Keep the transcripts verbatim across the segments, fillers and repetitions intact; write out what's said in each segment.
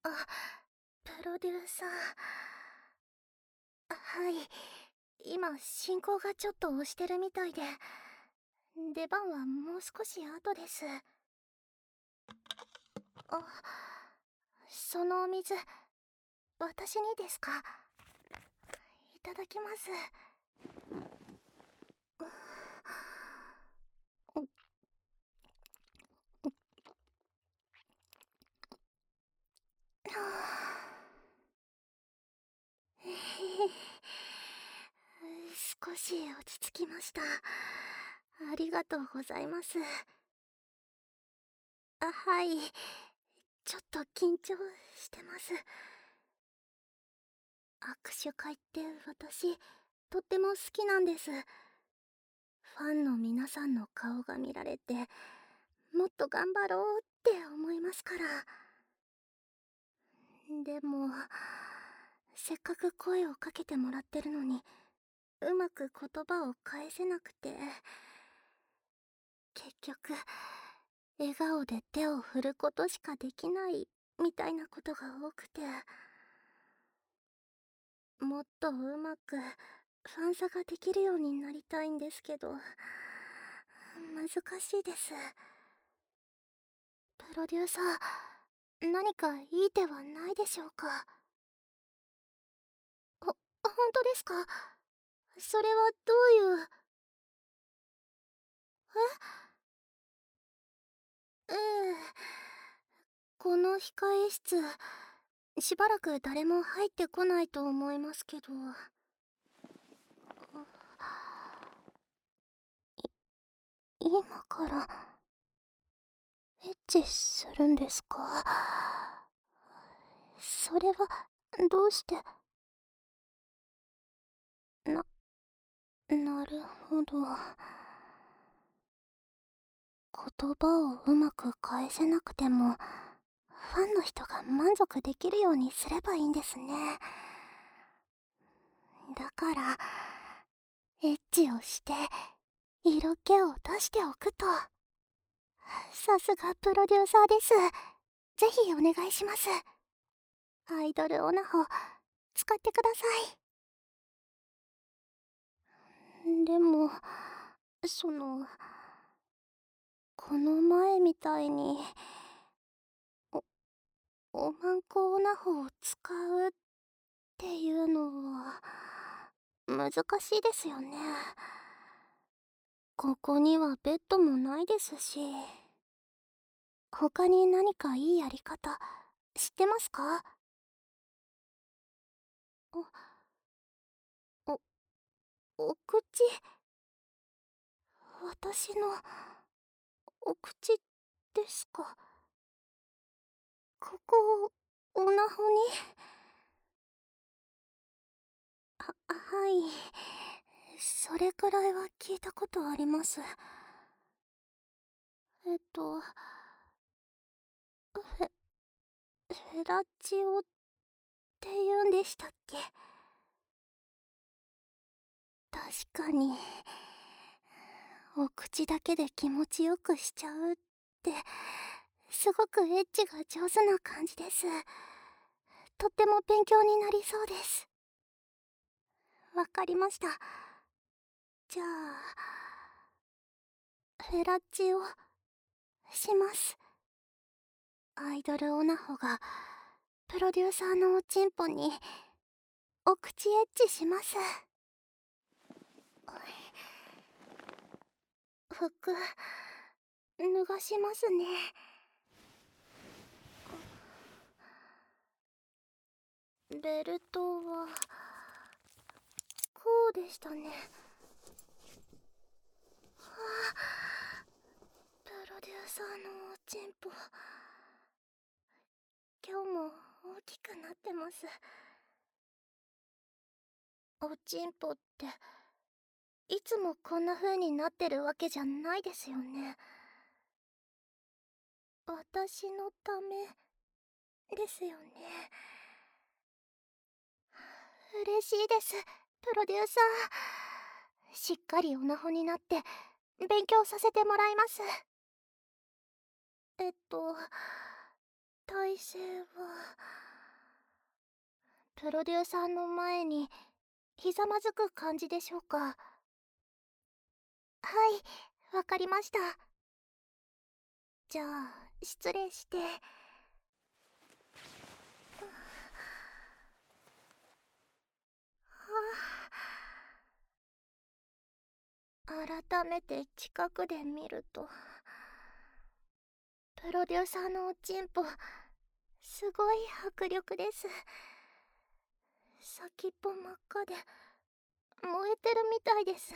あ、プロデューサー。はい。今、進行がちょっと押してるみたいで、出番はもう少し後です。あ、そのお水、私にですか？いただきます。少し落ち着きました。ありがとうございます。あ、はい。ちょっと緊張してます。握手会って私、とっても好きなんです。ファンの皆さんの顔が見られて、もっと頑張ろうって思いますから。でも、せっかく声をかけてもらってるのに、うまく言葉を返せなくて、結局、笑顔で手を振ることしかできないみたいなことが多くて、もっとうまくファンサができるようになりたいんですけど、難しいです。プロデューサー、何かいい手はないでしょうか？ほ、本当ですか？それはどういう。えええ、この控え室、しばらく誰も入ってこないと思いますけど。い今からエッチするんですか？それはどうして。な、なるほど。言葉をうまく返せなくても、ファンの人が満足できるようにすればいいんですね。だから、エッチをして、色気を出しておくと。さすがプロデューサーです。ぜひお願いします。アイドルオナホ、使ってください。でも、その、この前みたいに、お、おまんこオナホを使うっていうのは、難しいですよね。ここにはベッドもないですし。他に何かいいやり方、知ってますか？お、お、お口。私の、お口ですか？ここを、オナホに。は、はい。それくらいは聞いたことあります。えっと、フェ、フェラチオって言うんでしたっけ？確かに、お口だけで気持ちよくしちゃうって、すごくエッチが上手な感じです。とっても勉強になりそうです。わかりました。じゃあ、フェラチオ、します。アイドルオナホが、プロデューサーのおちんぽに、お口エッチします。服、脱がしますね。ベルトは、こうでしたね。はあ、プロデューサーのおちんぽ、今日も大きくなってます。おちんぽって、いつもこんな風になってるわけじゃないですよね。私のためですよね。嬉しいです、プロデューサー。しっかりオナホになって勉強させてもらいます。えっと体勢は。 プロデューサーの前にひざまずく感じでしょうか？はい、わかりました。じゃあ失礼して。改めて近くで見ると、プロデューサーのおちんぽすごい迫力です。先っぽ真っ赤で燃えてるみたいです。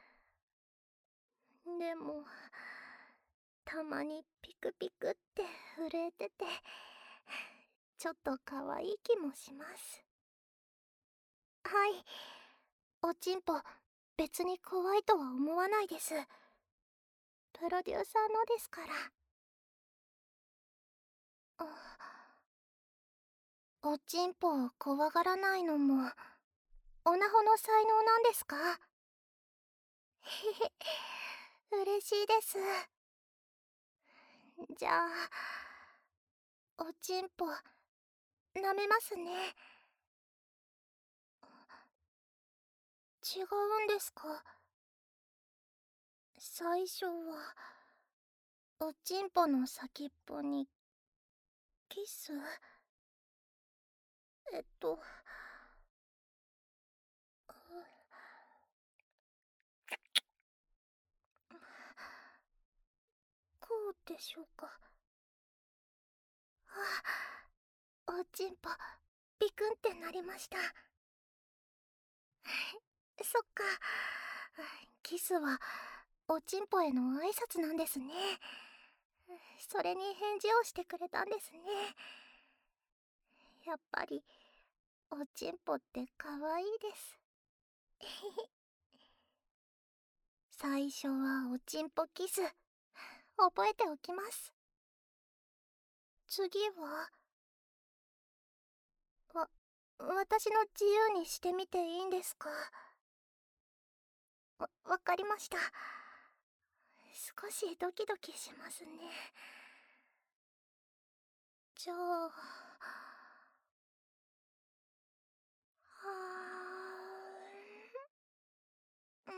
でもたまにピクピクって震えてて、ちょっと可愛い気もします。はい、おちんぽ別に怖いとは思わないです。プロデューサーのですから。あ、おちんぽを怖がらないのもオナホの才能なんですか？へへ、嬉しいです。じゃあおちんぽ舐めますね。違うんですか？最初はおちんぽの先っぽにキス？えっとこうでしょうか？あ、おちんぽビクンってなりました。そっか、キスはおちんぽへの挨拶なんですね。それに返事をしてくれたんですね。やっぱりおちんぽって可愛いです。最初はおちんぽキス覚えておきます。次はわ私の自由にしてみていいんですか？わわかりました。少しドキドキしますね。じゃあうん、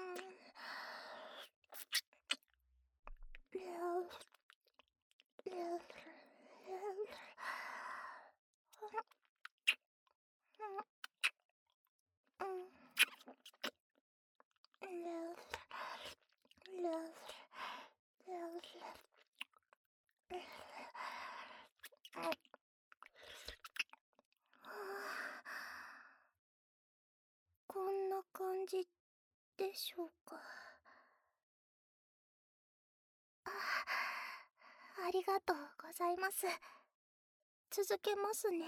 こんな感じでしょうか？あ、ありがとうございます。続けますね。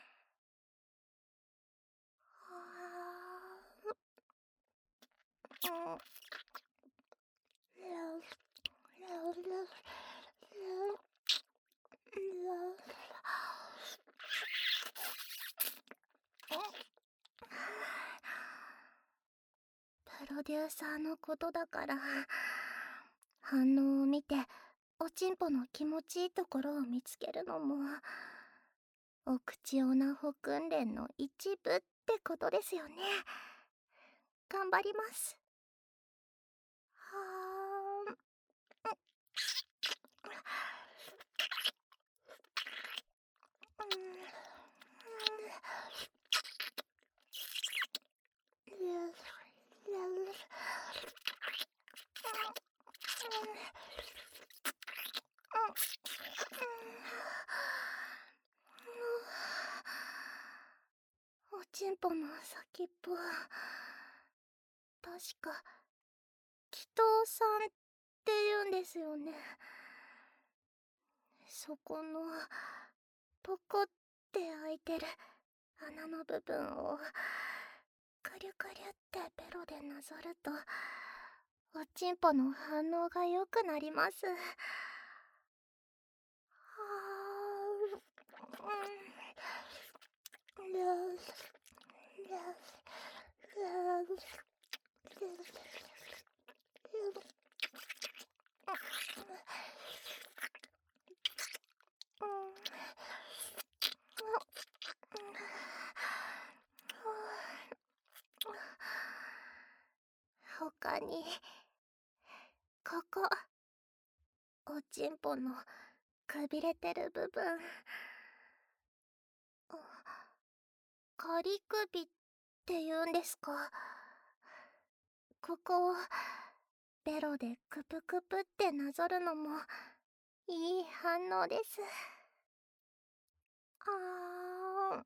プロデューサーのことだから反応を見ておちんぽの気持ちいいところを見つけるのもお口オナホ訓練の一部ってことですよね。頑張ります。はーん。おちんぽの先っぽ、確か祈祷さんって言うんですよね。そこのポコって開いてる穴の部分をくりゅくりゅってベロでなぞるとおちんぽの反応が良くなります。 かにここ、おちんぽのくびれてる部分、仮首って言うんですか。ここをベロでクプクプってなぞるのもいい反応です。あー、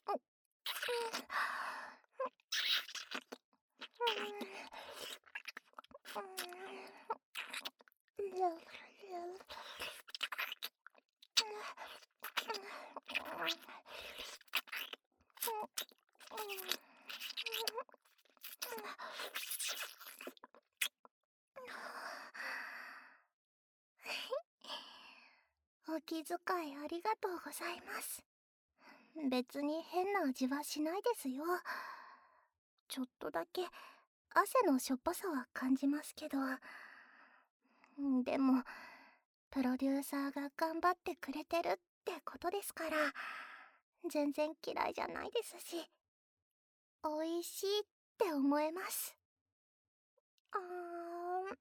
お気遣いありがとうございます。別に変な味はしないですよ。ちょっとだけ汗のしょっぱさは感じますけど、でもプロデューサーが頑張ってくれてるってことですから、全然嫌いじゃないですし、美味しいって思えます。あーん、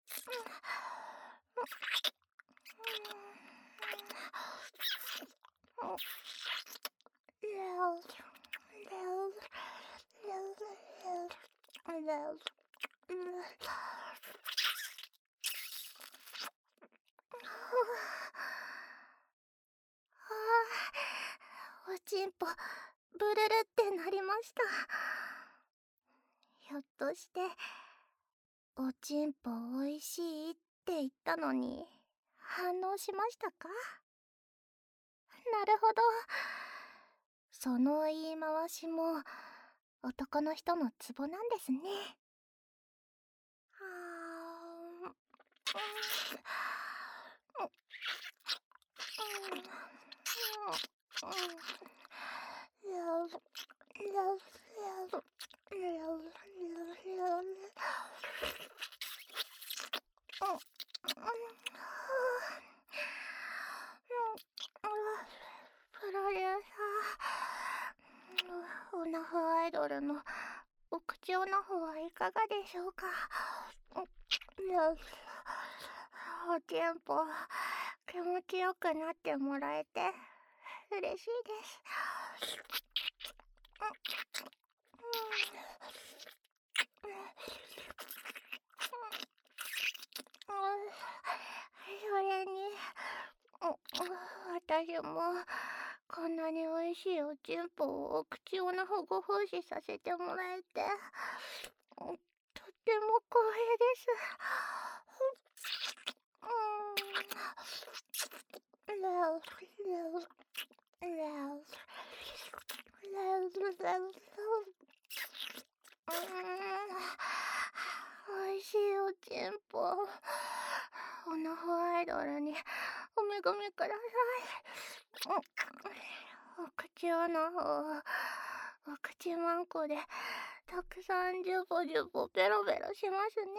おちんぽブルルってなりました。ひょっとしておちんぽおいしいって言ったのに反応しましたか？なるほど。その言い回しも男の人のツボなんですね。はプロデューサー、オナフアイドルのお口オナフはいかがでしょうか？おちんぽ気持ちよくなってもらえて嬉しいです。それに私もこんなにおいしいおちんぽをお口オナフご奉仕させてもらえてとっても光栄です。おいしいおちんぽ、オナフアイドルにおめぐみください。お口オナフをお口マンコでたくさんジュボジュボベロベロしますね。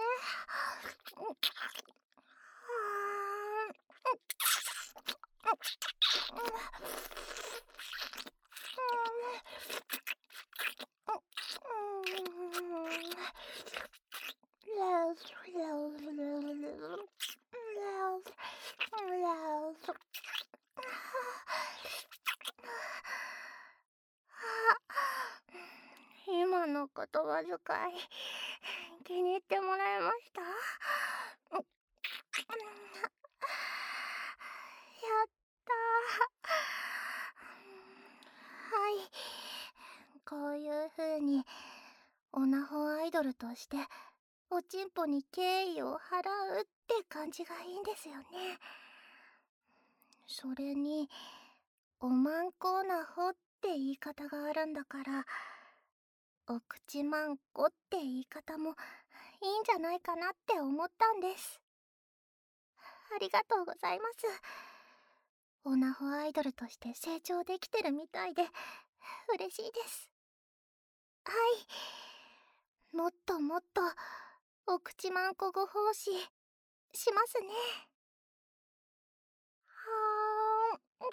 今の言葉遣い気に入ってもらえました？やったー。はい、こういう風にオナホアイドルとしておちんぽに敬意を払うって感じがいいんですよね。それにおまんこなほって言い方があるんだから、お口まんこって言い方もいいんじゃないかなって思ったんです。ありがとうございます。オナホアイドルとして成長できてるみたいで嬉しいです。はい、もっともっとお口まんこご奉仕しますね。はーん。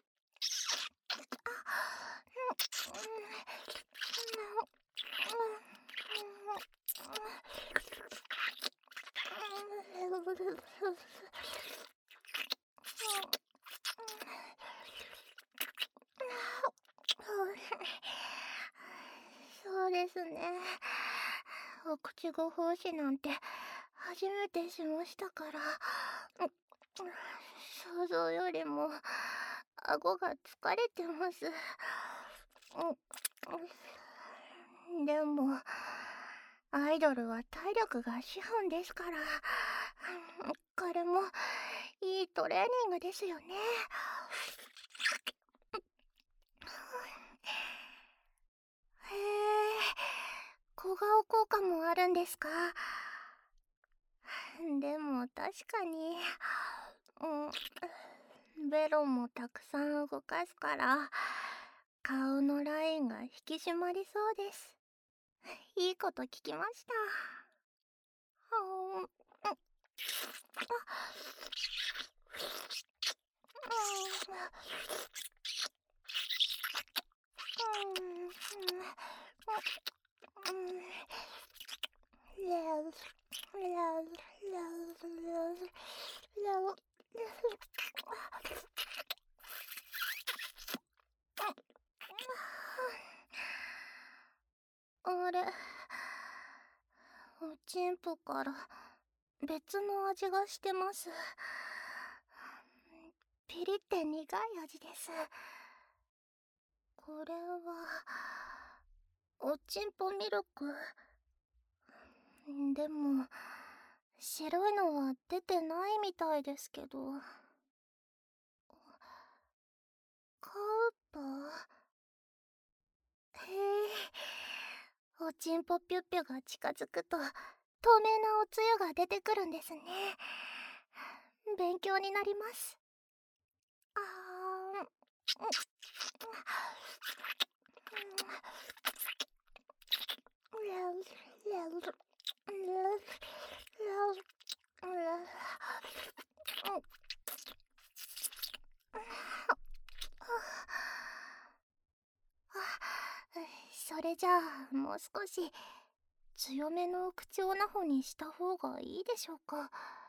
ですね。お口ご奉仕なんて初めてしましたから、想像よりも顎が疲れてます。でもアイドルは体力が資本ですから、これもいいトレーニングですよね。へえ、小顔効果もあるんですか？でも確かに、うん、ベロもたくさん動かすから顔のラインが引き締まりそうです。いいこと聞きました。はあ、あ、あれ、おちんぽから別の味がしてます。ピリって苦い味です。これはおちんぽミルク。でも白いのは出てないみたいですけど。カウパー？へえ、おちんぽぴゅっぴゅが近づくと透明なおつゆが出てくるんですね。勉強になります。あーん。それじゃあもう少し強めのお口オナホにした方がいいでしょうか。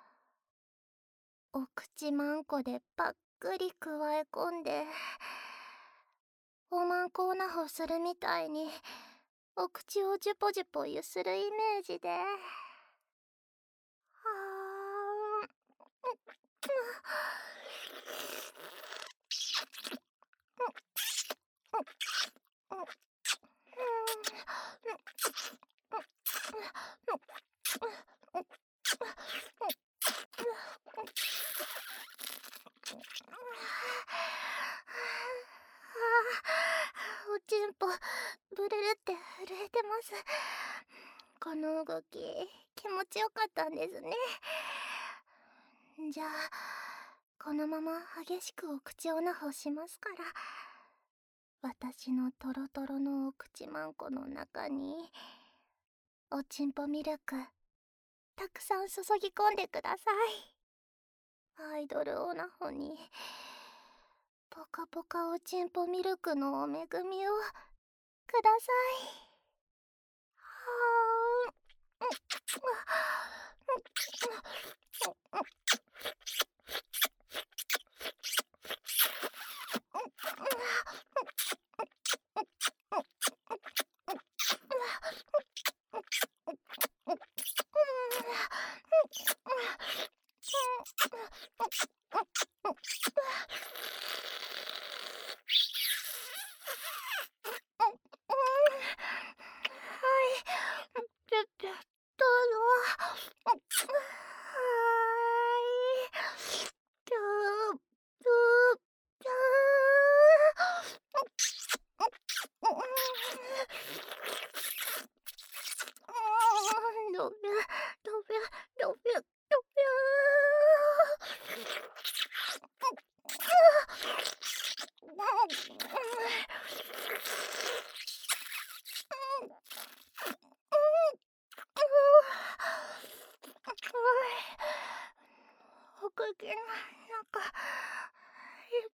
お口まんこでパックリくわえ込んでおまんこオナホするみたいにお口をジュポジュポゆするイメージで。はーん。おちんぽブルルって震えてます。この動き気持ちよかったんですね。じゃあこのまま激しくお口オナホしますから、私のトロトロのお口まんこの中におちんぽミルクたくさん注ぎ込んでください。アイドルオナホにポカポカおちんぽミルクのお恵みをください。はぴゅっぴゅ、どうぞ。はーい。ぴゅー、ぴゅー、ぴゅー。どぴゅ、どぴゅ、どぴゅ、どぴゅお口の中いっ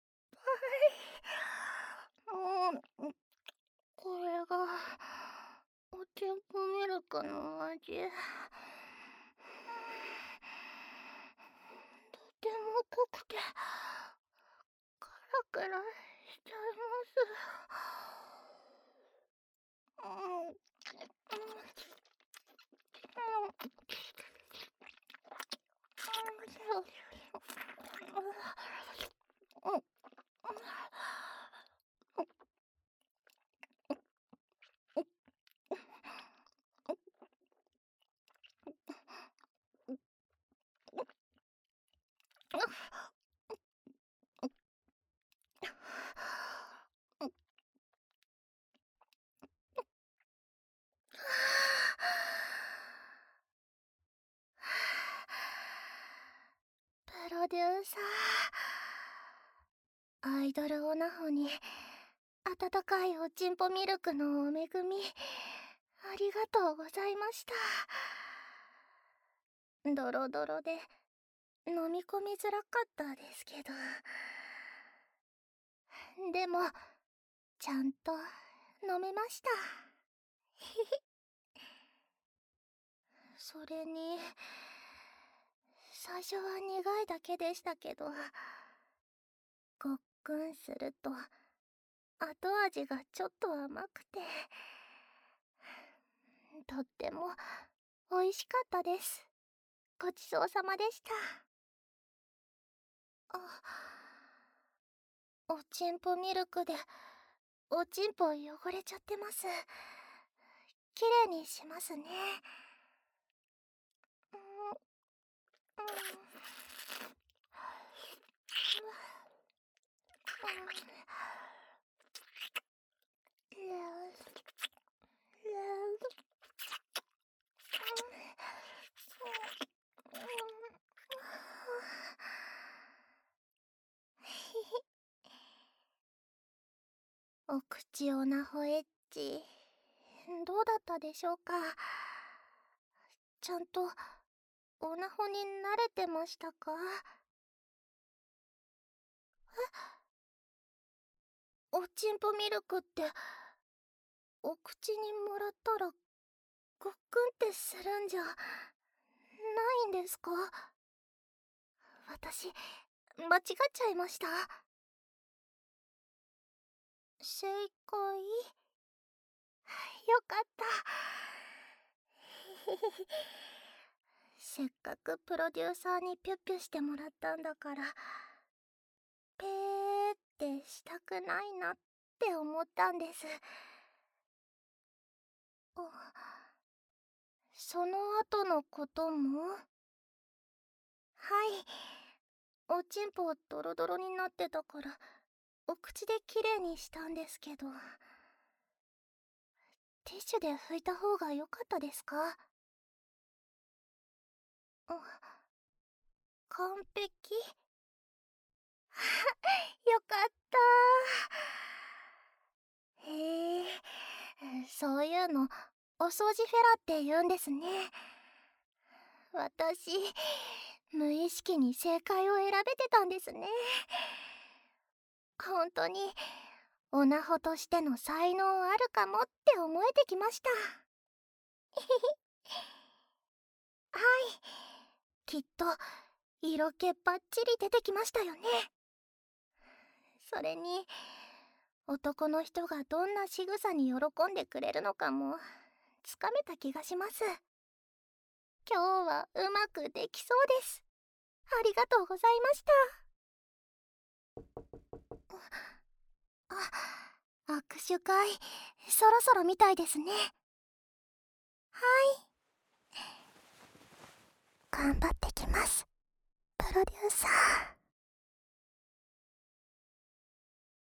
ぱい。うん、これがおちんぽミルクの味。とても濃くてカラカラしちゃいます。うん、 プロデューサー、アイドルオナホに温かいおちんぽミルクのお恵みありがとうございました。ドロドロで飲み込みづらかったですけど、でもちゃんと飲めました。それに最初は苦いだけでしたけど、ごっくんすると後味がちょっと甘くて、とっても美味しかったです。ごちそうさまでした。あ、おちんぽミルクでおちんぽ汚れちゃってます。きれいにしますね。うん、うんお口オナホエッチ、どうだったでしょうか。ちゃんとオナホに慣れてましたか？え？おちんぽミルクってお口にもらったらごっくんってするんじゃないんですか？私間違っちゃいました？正解？よかった。せっかくプロデューサーにピュッピュしてもらったんだから、ペーってしたくないなって思ったんです。その後のことも？はい、おちんぽドロドロになってたからお口できれいにしたんですけど、ティッシュで拭いた方が良かったですか？あ、完璧？よかった。へえ、そういうのお掃除フェラって言うんですね。私無意識に正解を選べてたんですね。本当にオナホとしての才能あるかもって思えてきました。はい、きっと色気バッチリ出てきましたよね。それに男の人がどんな仕草に喜んでくれるのかもつかめた気がします。今日はうまくできそうです。ありがとうございました。あ、握手会そろそろみたいですね。はい、頑張って